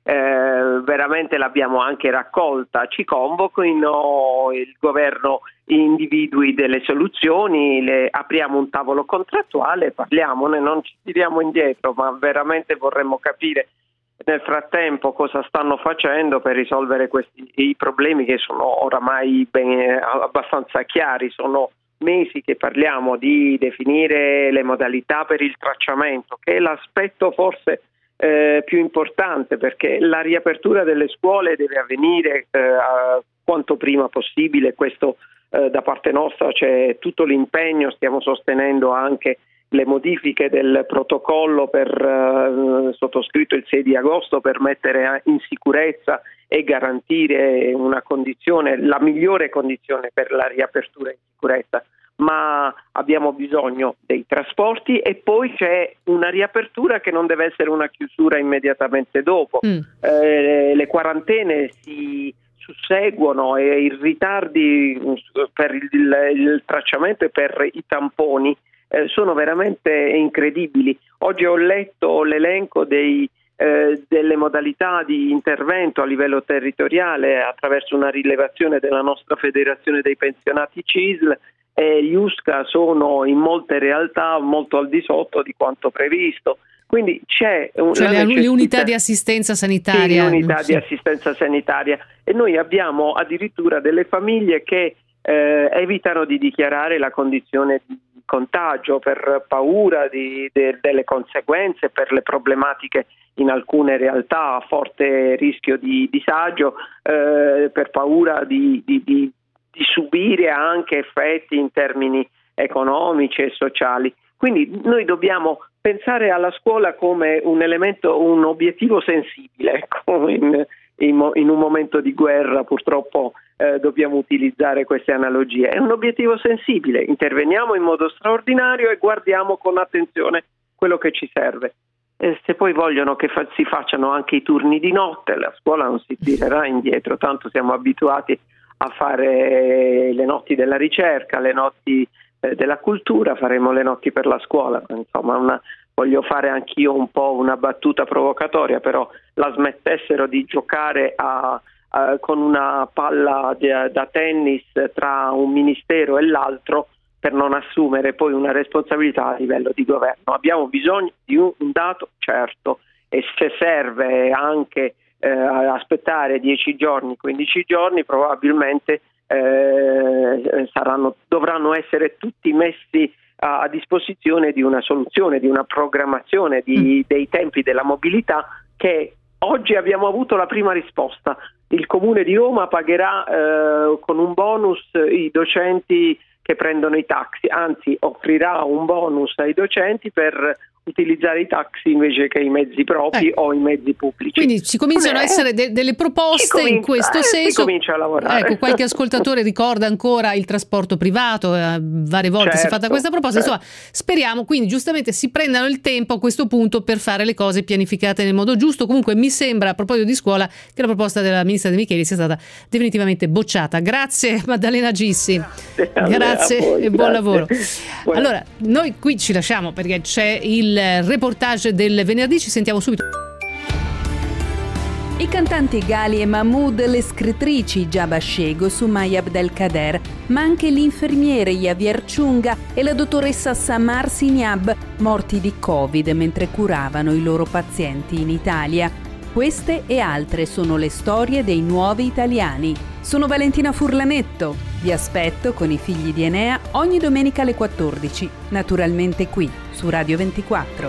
Eh, veramente l'abbiamo anche raccolta. Ci convochino, il governo individui delle soluzioni, le, apriamo un tavolo contrattuale, parliamone, non ci tiriamo indietro, ma veramente vorremmo capire nel frattempo cosa stanno facendo per risolvere questi i problemi che sono oramai ben, abbastanza chiari. Sono mesi che parliamo di definire le modalità per il tracciamento, che è l'aspetto forse Eh, più importante, perché la riapertura delle scuole deve avvenire eh, a quanto prima possibile. Questo eh, da parte nostra c'è tutto l'impegno, stiamo sostenendo anche le modifiche del protocollo per eh, sottoscritto il sei di agosto per mettere in sicurezza e garantire una condizione, la migliore condizione per la riapertura in sicurezza. Ma abbiamo bisogno dei trasporti e poi c'è una riapertura che non deve essere una chiusura immediatamente dopo. Mm. Eh, le quarantene si susseguono e i ritardi per il, il tracciamento e per i tamponi eh, sono veramente incredibili. Oggi ho letto l'elenco dei Eh, delle modalità di intervento a livello territoriale attraverso una rilevazione della nostra Federazione dei Pensionati C I S L, e gli U S C A sono in molte realtà molto al di sotto di quanto previsto. Quindi c'è un, cioè le, le unità di assistenza sanitaria. Sì, le unità sì. di assistenza sanitaria. E noi abbiamo addirittura delle famiglie che eh, evitano di dichiarare la condizione di contagio per paura di, de, delle conseguenze, per le problematiche in alcune realtà a forte rischio di disagio, eh, per paura di, di, di, di subire anche effetti in termini economici e sociali. Quindi noi dobbiamo pensare alla scuola come un elemento, un obiettivo sensibile, ecco, in, in, in un momento di guerra purtroppo eh, dobbiamo utilizzare queste analogie. È un obiettivo sensibile, interveniamo in modo straordinario e guardiamo con attenzione quello che ci serve. E se poi vogliono che fa- si facciano anche i turni di notte, la scuola non si tirerà indietro, tanto siamo abituati a fare le notti della ricerca, le notti eh, della cultura, faremo le notti per la scuola. Insomma, una, voglio fare anch'io un po' una battuta provocatoria, però la smettessero di giocare a, a, con una palla de, da tennis tra un ministero e l'altro per non assumere poi una responsabilità a livello di governo. Abbiamo bisogno di un, un dato certo, e se serve anche eh, aspettare dieci giorni, quindici giorni, probabilmente eh, saranno, dovranno essere tutti messi a, a disposizione di una soluzione, di una programmazione di, dei tempi della mobilità, che oggi abbiamo avuto la prima risposta. Il Comune di Roma pagherà eh, con un bonus i docenti che prendono i taxi, anzi offrirà un bonus ai docenti per utilizzare i taxi invece che i mezzi propri eh. o i mezzi pubblici. Quindi ci cominciano a essere de- delle proposte comincia, in questo eh, senso. Si comincia a lavorare. Ecco, qualche ascoltatore ricorda ancora il trasporto privato, eh, varie volte certo, si è fatta questa proposta. Certo. Insomma, speriamo quindi giustamente si prendano il tempo a questo punto per fare le cose pianificate nel modo giusto. Comunque mi sembra, a proposito di scuola, che la proposta della ministra De Micheli sia stata definitivamente bocciata. Grazie Maddalena Gissi. Grazie voi, e buon grazie. lavoro. Buona. Allora, noi qui ci lasciamo perché c'è il reportage del venerdì, ci sentiamo subito. I cantanti Gali e Mahmood, le scrittrici Jabba Shego, Sumaya Abdelkader, ma anche l'infermiere Javier Chunga e la dottoressa Samar Signab, morti di Covid mentre curavano i loro pazienti in Italia. Queste e altre sono le storie dei nuovi italiani. Sono Valentina Furlanetto. Vi aspetto con i figli di Enea ogni domenica alle quattordici, naturalmente qui su Radio ventiquattro.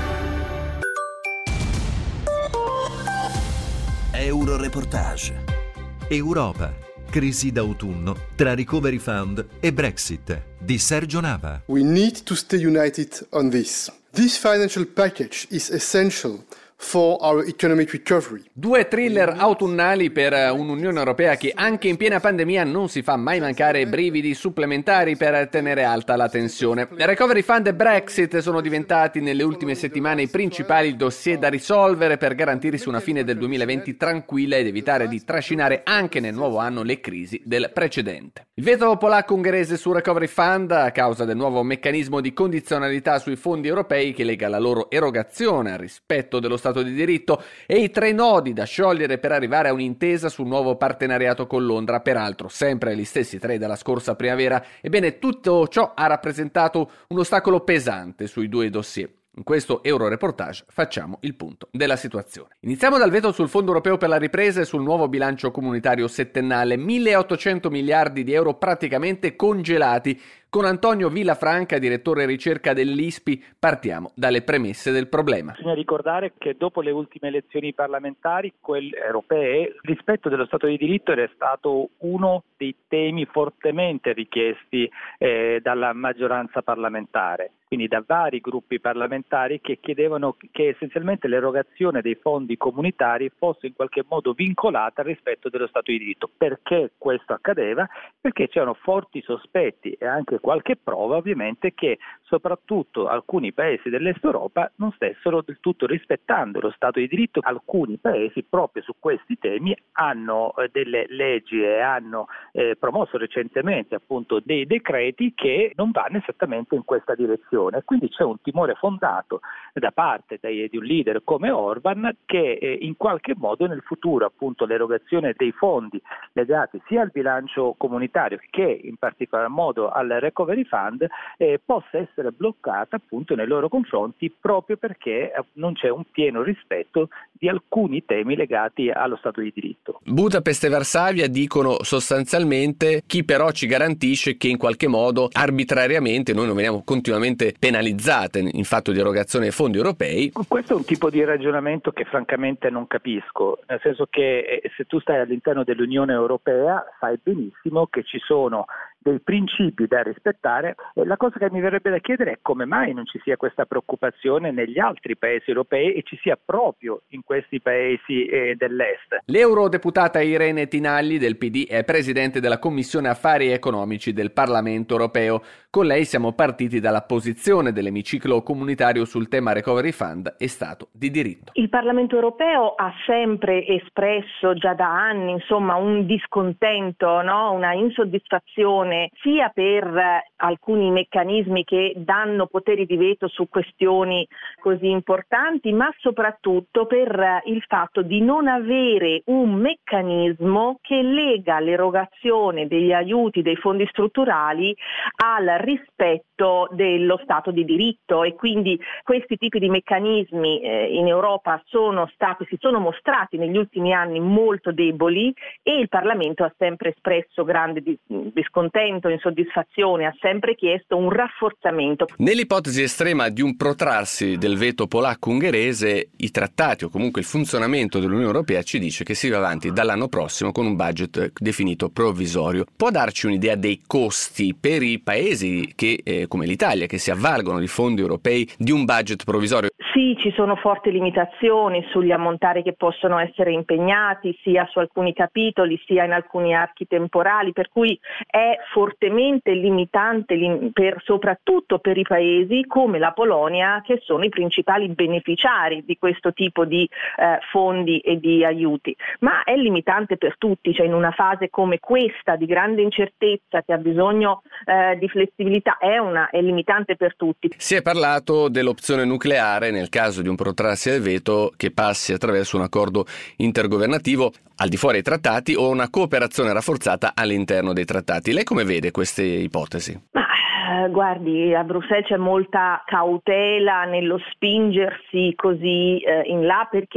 Euroreportage. Europa. Crisi d'autunno tra Recovery Fund e Brexit di Sergio Nava. We need to stay united on this. This financial package is essential for our economic recovery. Due thriller autunnali per un'Unione Europea che anche in piena pandemia non si fa mai mancare brividi supplementari per tenere alta la tensione. Recovery Fund e Brexit sono diventati nelle ultime settimane i principali dossier da risolvere per garantirsi una fine del duemilaventi tranquilla ed evitare di trascinare anche nel nuovo anno le crisi del precedente. Il veto polacco-ungherese su Recovery Fund a causa del nuovo meccanismo di condizionalità sui fondi europei che lega la loro erogazione al rispetto dello Stato di diritto e i tre nodi da sciogliere per arrivare a un'intesa sul nuovo partenariato con Londra, peraltro sempre gli stessi tre della scorsa primavera. Ebbene, tutto ciò ha rappresentato un ostacolo pesante sui due dossier. In questo Euroreportage facciamo il punto della situazione. Iniziamo dal veto sul Fondo Europeo per la Ripresa e sul nuovo bilancio comunitario settennale, milleottocento miliardi di euro praticamente congelati. Con Antonio Villafranca, direttore ricerca dell'I S P I, partiamo dalle premesse del problema. Bisogna ricordare che dopo le ultime elezioni parlamentari, quelle europee, il rispetto dello Stato di diritto era stato uno dei temi fortemente richiesti eh, dalla maggioranza parlamentare, quindi da vari gruppi parlamentari che chiedevano che essenzialmente l'erogazione dei fondi comunitari fosse in qualche modo vincolata al rispetto dello Stato di diritto. Perché questo accadeva? Perché c'erano forti sospetti e anche qualche prova ovviamente che soprattutto alcuni paesi dell'Est Europa non stessero del tutto rispettando lo Stato di diritto. Alcuni paesi proprio su questi temi hanno eh, delle leggi e hanno eh, promosso recentemente appunto dei decreti che non vanno esattamente in questa direzione. Quindi c'è un timore fondato da parte dei, di un leader come Orban che eh, in qualche modo nel futuro appunto l'erogazione dei fondi legati sia al bilancio comunitario che in particolar modo al Recovery Fund eh, possa essere bloccata appunto nei loro confronti proprio perché eh, non c'è un pieno rispetto di alcuni temi legati allo Stato di diritto. Budapest e Varsavia dicono sostanzialmente chi però ci garantisce che in qualche modo arbitrariamente noi non veniamo continuamente penalizzate in fatto di erogazione dei fondi europei. Questo è un tipo di ragionamento che francamente non capisco, nel senso che eh, se tu stai all'interno dell'Unione Europea sai benissimo che ci sono dei principi da rispettare e la cosa che mi verrebbe da chiedere è come mai non ci sia questa preoccupazione negli altri paesi europei e ci sia proprio in questi paesi eh, dell'Est. L'eurodeputata Irene Tinagli del P D è presidente della Commissione Affari Economici del Parlamento Europeo. Con lei siamo partiti dalla posizione dell'emiciclo comunitario sul tema Recovery Fund e Stato di diritto. Il Parlamento Europeo ha sempre espresso già da anni insomma un discontento, no? Una insoddisfazione sia per alcuni meccanismi che danno poteri di veto su questioni così importanti, ma soprattutto per il fatto di non avere un meccanismo che lega l'erogazione degli aiuti dei fondi strutturali al rispetto dello Stato di diritto e quindi questi tipi di meccanismi eh, in Europa sono stati, si sono mostrati negli ultimi anni molto deboli e il Parlamento ha sempre espresso grande discontento, insoddisfazione, ha sempre chiesto un rafforzamento. Nell'ipotesi estrema di un protrarsi del veto polacco-ungherese, i trattati o comunque il funzionamento dell'Unione Europea ci dice che si va avanti dall'anno prossimo con un budget definito provvisorio. Può darci un'idea dei costi per i paesi che, eh, come l'Italia, che si avvalgono di fondi europei di un budget provvisorio? Sì, ci sono forti limitazioni sugli ammontari che possono essere impegnati, sia su alcuni capitoli, sia in alcuni archi temporali, per cui è fortemente limitante per, soprattutto per i paesi come la Polonia, che sono i principali beneficiari di questo tipo di eh, fondi e di aiuti. Ma è limitante per tutti, cioè in una fase come questa di grande incertezza che ha bisogno eh, di flessibilità è, una, è limitante per tutti. Si è parlato dell'opzione nucleare nel caso di un protrarsi del veto che passi attraverso un accordo intergovernativo al di fuori dei trattati o una cooperazione rafforzata all'interno dei trattati. Lei come vede queste ipotesi? Ma, eh, guardi, a Bruxelles c'è molta cautela nello spingersi così eh, in là perché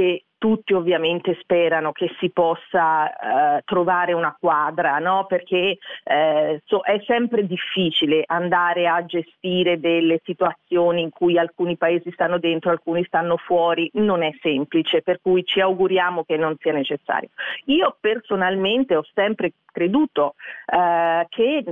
tutti ovviamente sperano che si possa eh, trovare una quadra, no? Perché eh, so, è sempre difficile andare a gestire delle situazioni in cui alcuni paesi stanno dentro, alcuni stanno fuori, non è semplice, per cui ci auguriamo che non sia necessario. Io personalmente ho sempre creduto eh, che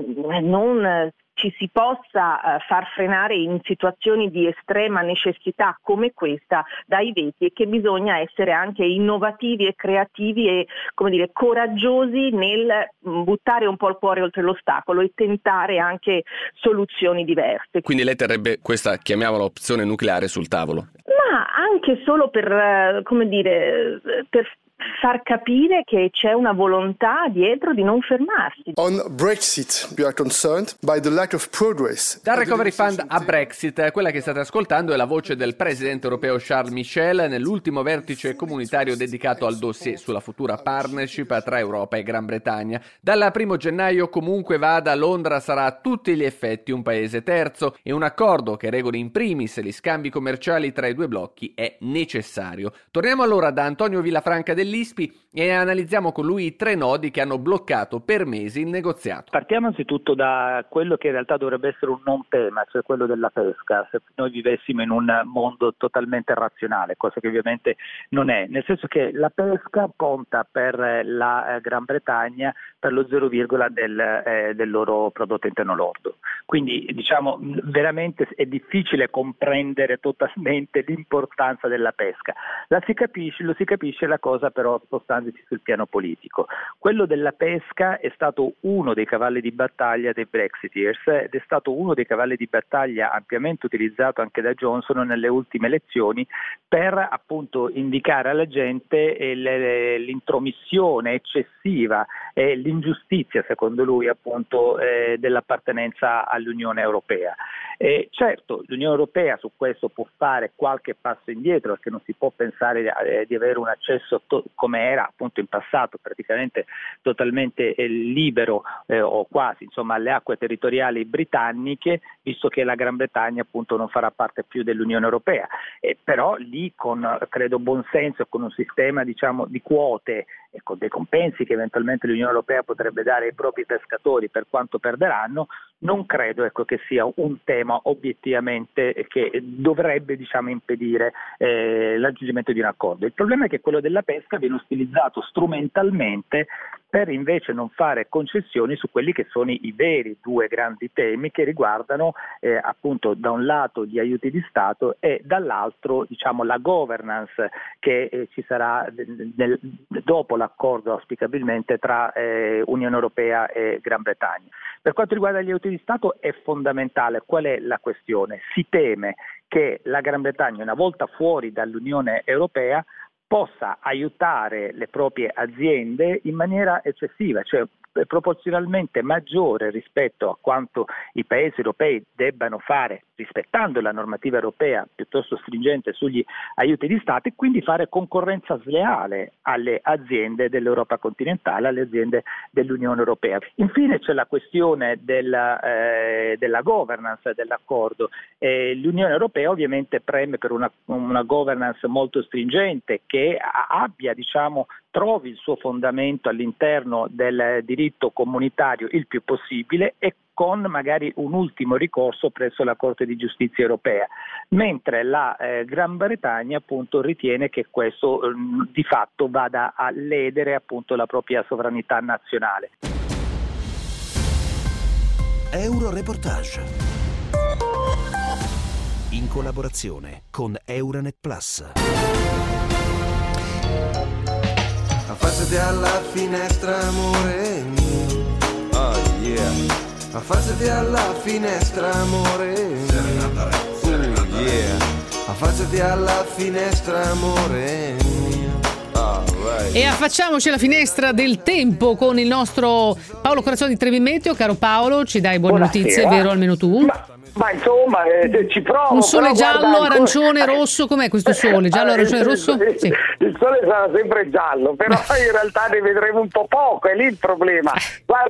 non ci si possa uh, far frenare in situazioni di estrema necessità come questa dai veti, e che bisogna essere anche innovativi e creativi e, come dire, coraggiosi nel buttare un po' il cuore oltre l'ostacolo e tentare anche soluzioni diverse. Quindi lei terrebbe questa, chiamiamola, opzione nucleare sul tavolo? Ma anche solo per, uh, come dire, per far capire che c'è una volontà dietro di non fermarsi. On Brexit, we are concerned by the lack of progress. Dal Recovery Fund a Brexit, quella che state ascoltando è la voce del presidente europeo Charles Michel nell'ultimo vertice comunitario dedicato al dossier sulla futura partnership tra Europa e Gran Bretagna. Dal primo gennaio, comunque vada, Londra sarà a tutti gli effetti un paese terzo e un accordo che regoli in primis gli scambi commerciali tra i due blocchi è necessario. Torniamo allora da Antonio Villafranca dell'I S P I e analizziamo con lui i tre nodi che hanno bloccato per mesi il negoziato. Partiamo anzitutto da quello che in realtà dovrebbe essere un non tema, cioè quello della pesca. Se noi vivessimo in un mondo totalmente razionale, cosa che ovviamente non è, nel senso che la pesca conta per la Gran Bretagna per lo zero virgola del, eh, del loro prodotto interno lordo. Quindi diciamo veramente è difficile comprendere totalmente l'importanza della pesca. La si capisce, lo si capisce la cosa però spostandosi sul piano politico. Quello della pesca è stato uno dei cavalli di battaglia dei Brexiteers ed è stato uno dei cavalli di battaglia ampiamente utilizzato anche da Johnson nelle ultime elezioni per appunto indicare alla gente l'intromissione eccessiva e l'ingiustizia, secondo lui, appunto eh, dell'appartenenza all'Unione Europea. E certo, l'Unione Europea su questo può fare qualche passo indietro, perché non si può pensare eh, di avere un accesso to- come era appunto in passato, praticamente totalmente eh, libero eh, o quasi, insomma, alle acque territoriali britanniche, visto che la Gran Bretagna appunto non farà parte più dell'Unione Europea. E però lì con, credo, buon senso, con un sistema diciamo di quote e con dei compensi che eventualmente l'Unione Europea potrebbe dare ai propri pescatori per quanto perderanno, non credo ecco, che sia un tema obiettivamente che dovrebbe diciamo, impedire eh, l'aggiungimento di un accordo. Il problema è che quello della pesca viene utilizzato strumentalmente per invece non fare concessioni su quelli che sono i veri due grandi temi che riguardano eh, appunto da un lato gli aiuti di Stato e dall'altro diciamo la governance che eh, ci sarà nel, dopo l'accordo auspicabilmente tra eh, Unione Europea e Gran Bretagna. Per quanto riguarda gli aiuti di Stato è fondamentale. Qual è la questione? Si teme che la Gran Bretagna, una volta fuori dall'Unione Europea, possa aiutare le proprie aziende in maniera eccessiva, cioè proporzionalmente maggiore rispetto a quanto i paesi europei debbano fare rispettando la normativa europea piuttosto stringente sugli aiuti di Stato, e quindi fare concorrenza sleale alle aziende dell'Europa continentale, alle aziende dell'Unione Europea. Infine c'è la questione della, eh, della governance dell'accordo. Eh, L'Unione Europea ovviamente preme per una, una governance molto stringente che abbia, diciamo, trovi il suo fondamento all'interno del diritto comunitario il più possibile e con magari un ultimo ricorso presso la Corte di Giustizia europea, mentre la eh, Gran Bretagna appunto ritiene che questo eh, di fatto vada a ledere appunto la propria sovranità nazionale. Euroreportage in collaborazione con Euronet Plus. Affacciati alla finestra, amore mio. Oh yeah. Affacciati alla finestra, amore mio. Uh, yeah. Affacciati alla finestra, amore mio. Oh, right. E affacciamoci alla finestra del tempo con il nostro Paolo Corazzoni di Trebi Meteo. Caro Paolo, ci dai buone Buonasera. Notizie, vero almeno tu? Ma... Ma insomma, eh, ci provo. Un sole però, giallo, guarda, arancione, ancora... rosso, com'è questo sole? Giallo, arancione, rosso? Sì. Il sole sarà sempre giallo, però in realtà ne vedremo un po' poco, è lì il problema. Guarda,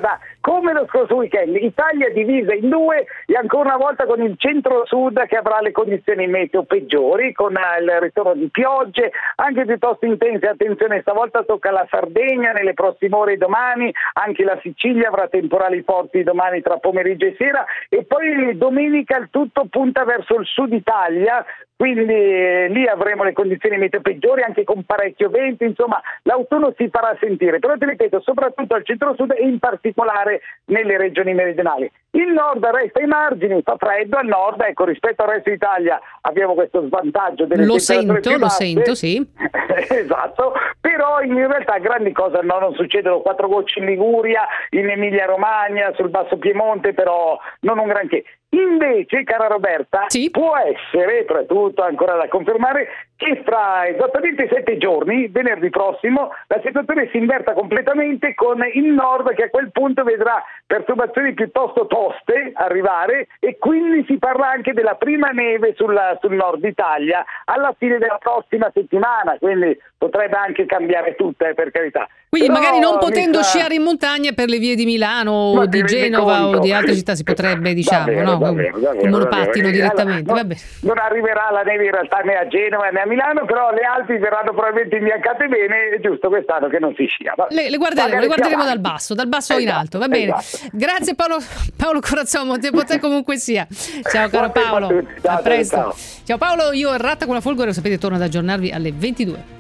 come lo scorso weekend, Italia divisa in due e ancora una volta con il centro-sud che avrà le condizioni meteo peggiori, con il ritorno di piogge anche piuttosto intense. Attenzione, stavolta tocca la Sardegna nelle prossime ore domani, anche la Sicilia avrà temporali forti domani tra pomeriggio e sera, e poi domenica il tutto punta verso il sud Italia, quindi eh, lì avremo le condizioni meteo peggiori anche con parecchio vento. Insomma, l'autunno si farà sentire, però ti ripeto, soprattutto al centro-sud e in particolare nelle regioni meridionali. Il nord resta ai margini, fa freddo al nord, ecco, rispetto al resto d'Italia abbiamo questo svantaggio delle lo temperature sento, più lo basse. sento, sì. Esatto, però in realtà grandi cose no, non succedono, quattro gocce in Liguria, in Emilia Romagna, sul Basso Piemonte, però non un granché. Invece, cara Roberta, sì, può essere, però è tutto ancora da confermare, che fra esattamente sette giorni, venerdì prossimo, la situazione si inverta completamente, con il nord che a quel punto vedrà perturbazioni piuttosto toste arrivare, e quindi si parla anche della prima neve sulla, sul nord Italia alla fine della prossima settimana, quindi potrebbe anche cambiare tutto, eh, per carità. Quindi Però, magari non potendo sa... sciare in montagna per le vie di Milano Ma o di Genova conto. o di altre città si potrebbe, diciamo, davvero, no? davvero, davvero, Col monopattino davvero. direttamente, Allora, vabbè. non, non arriverà la neve in realtà né a Genova né a Milano, però le Alpi verranno probabilmente imbiancate bene, è giusto quest'anno che non si scia. Va, Le, le guarderemo, le guarderemo dal basso, dal basso esatto, in alto, va bene. Esatto. Grazie Paolo, Paolo Corazzomo, tempo te comunque sia. Ciao caro Buon tempo a Paolo, tutti. Ciao, a presto. ciao. Ciao Paolo, io Errata con la Folgore, lo sapete, torno ad aggiornarvi alle ventidue.